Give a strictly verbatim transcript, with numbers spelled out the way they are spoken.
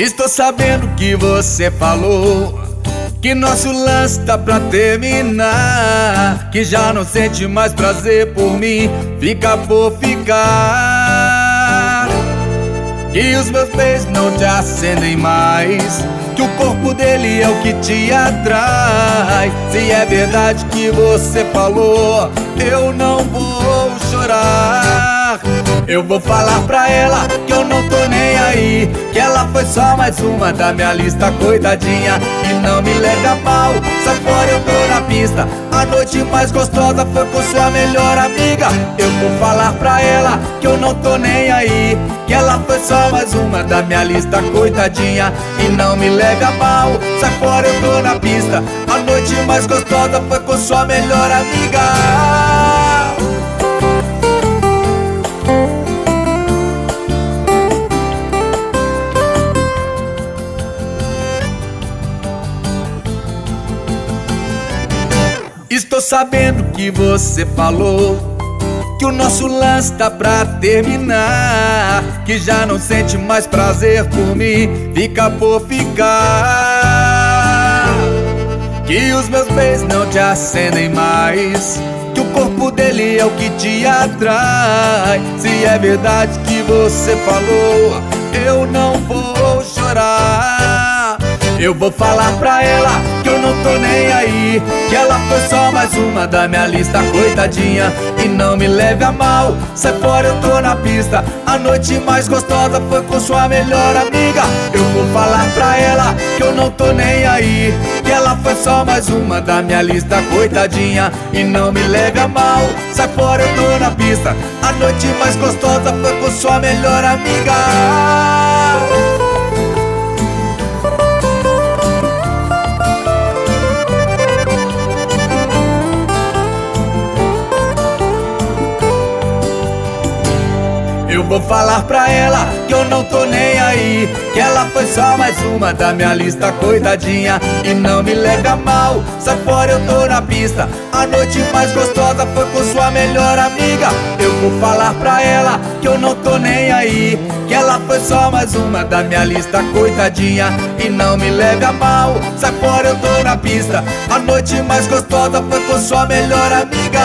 Estou sabendo que você falou que nosso lance tá pra terminar, que já não sente mais prazer por mim, fica por ficar, que os meus beijos não te acendem mais, que o corpo dele é o que te atrai. Se é verdade que você falou, eu não vou chorar. Eu vou falar pra ela que eu não tô nem aí, que ela foi só mais uma da minha lista, coitadinha. E não me leve a mal, sai fora, eu tô na pista. A noite mais gostosa foi com sua melhor amiga. Eu vou falar pra ela que eu não tô nem aí, que ela foi só mais uma da minha lista, coitadinha. E não me leve a mal, sai fora, eu tô na pista. A noite mais gostosa foi com sua melhor amiga. Estou sabendo que você falou que o nosso lance tá pra terminar, que já não sente mais prazer por mim, fica por ficar, que os meus beijos não te acendem mais, que o corpo dele é o que te atrai. Se é verdade que você falou, eu não vou chorar. Eu vou falar pra ela que eu não tô nem aí, que ela foi só mais uma da minha lista, coitadinha. E não me leve a mal, sai fora, eu tô na pista. A noite mais gostosa foi com sua melhor amiga. Eu vou falar pra ela que eu não tô nem aí, que ela foi só mais uma da minha lista, coitadinha. E não me leve a mal, sai fora, eu tô na pista. A noite mais gostosa foi com sua melhor amiga. Eu vou falar pra ela que eu não tô nem aí, que ela foi só mais uma da minha lista, coitadinha. E não me leve a mal, sai fora, eu tô na pista. A noite mais gostosa foi com sua melhor amiga. Eu vou falar pra ela que eu não tô nem aí, que ela foi só mais uma da minha lista, coitadinha. E não me leve a mal, sai fora, eu tô na pista. A noite mais gostosa foi com sua melhor amiga.